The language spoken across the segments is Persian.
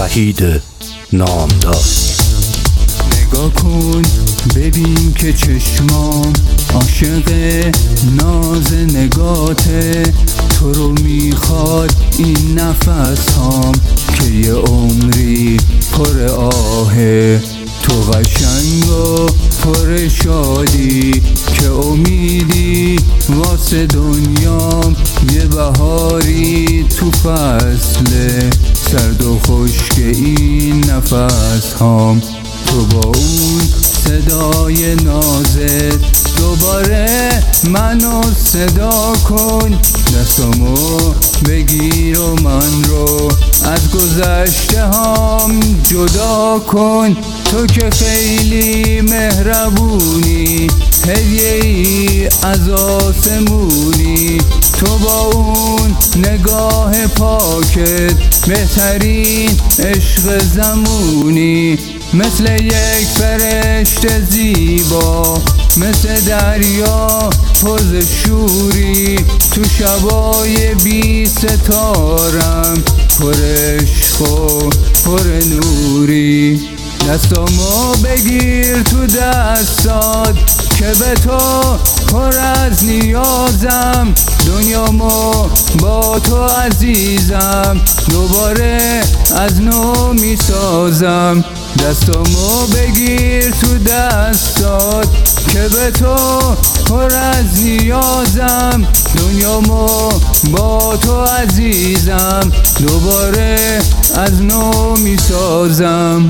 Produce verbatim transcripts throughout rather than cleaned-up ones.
وحید نامدار. نگاه کن ببین که چشمام عاشق ناز نگاته، تو رو میخواد این نفس هام که یه عمری پر آهه. تو قشنگ و پر شادی که امیدی واسه دنیام، یه بهاری تو فصله سرد و خشک این نفس هام. تو با اون صدای نازت دوباره منو صدا کن، دستامو بگیر و من رو از گذشته هام جدا کن. تو که خیلی مهربونی، هدیه ای از آسمونی، تو با اون نگاه پاکت بهترین عشق زمونی. مثل یک فرشته زیبا، مثل دریا پرز شوری، تو شبای بی ستارم پر عشق و پر نوری. دستامو بگیر تو دستات که به تو پر از نیازم، دنیامو با تو عزیزم دوباره از نو میسازم. دستامو بگیر تو دستات که به تو پر از نیازم، دنیامو با تو عزیزم دوباره از نو میسازم.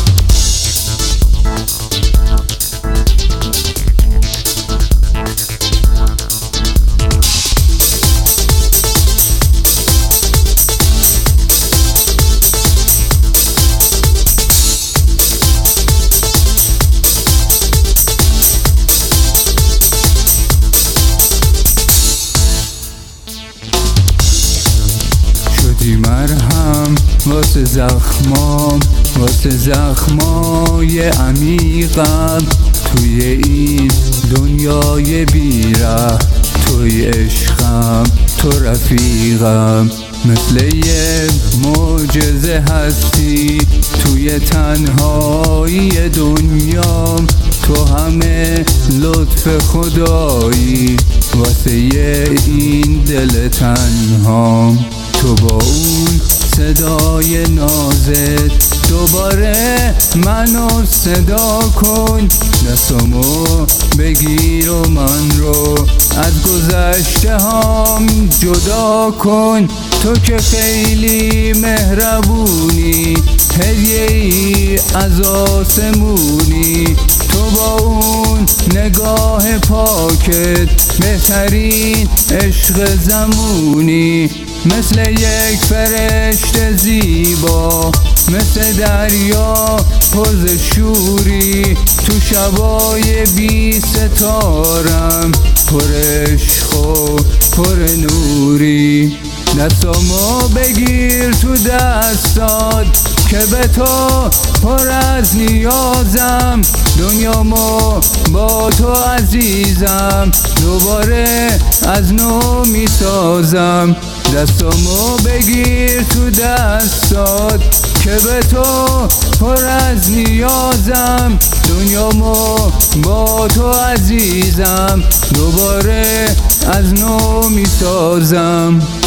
شدی مرهم واسه زخمام، واسه زخمای عمیقم، توی این دنیای بیره توی عشقم، تو رفیقم. مثل یه معجزه هستی توی تنهایی دنیام، تو همه لطف خدایی واسه این دل تنهام. تو با اون صدای نازت دوباره منو صدا کن، دستامو بگیر و من رو از گذشته هام جدا کن. تو که خیلی مهربونی، هدیه ای از آسمونی، تو با اون نگاه پاکت بهترین عشق زمونی. مثل یک فرشته زیبا، مثل دریا پرز شوری، تو شبای بی ستارم پر عشق و پر نوری. دستامو بگیر تو دستات که به تو پر از نیازم، دنیامو با تو عزیزم دوباره از نو میسازم. دستامو بگیر تو دستات که به تو پر از نیازم، دنیامو با تو عزیزم دوباره از نو میسازم.